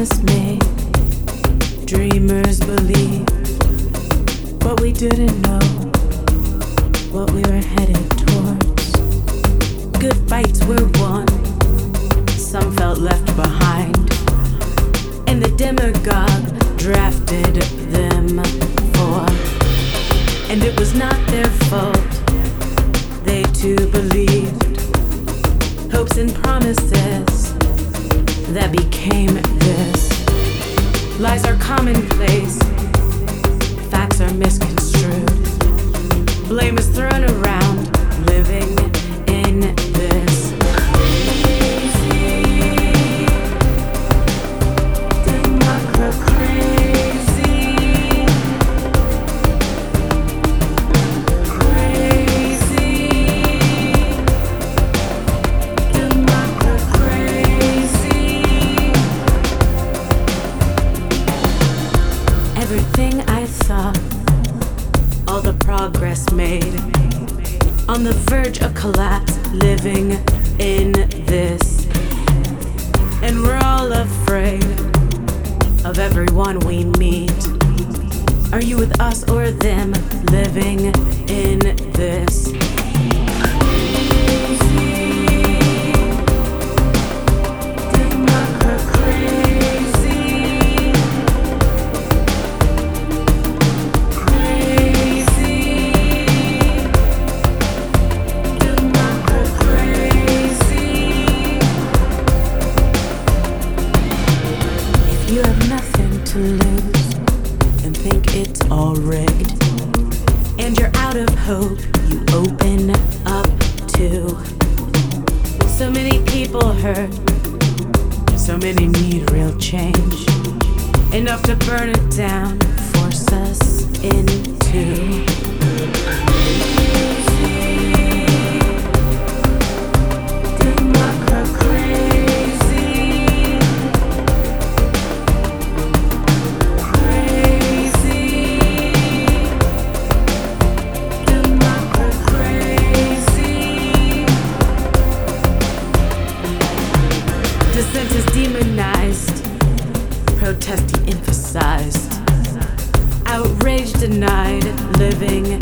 promise made, dreamers believed, but we didn't know what we were headed towards. Good fights were won, some felt left behind, and the demagogue drafted them for. And it was not their fault, they too believed hopes and promises that became this. Lies are commonplace, facts are misconstrued. Blame is thrown around, living in this. Everything I thought, all the progress made, on the verge of collapse, living in this. And we're all afraid of everyone we meet. Are you with us or them, living in this? You have nothing to lose and think it's all rigged, and you're out of hope, you open up to. So many people hurt, so many need real change, enough to burn it down, force us into. Dissent is demonized, protest de-emphasized, outrage denied, living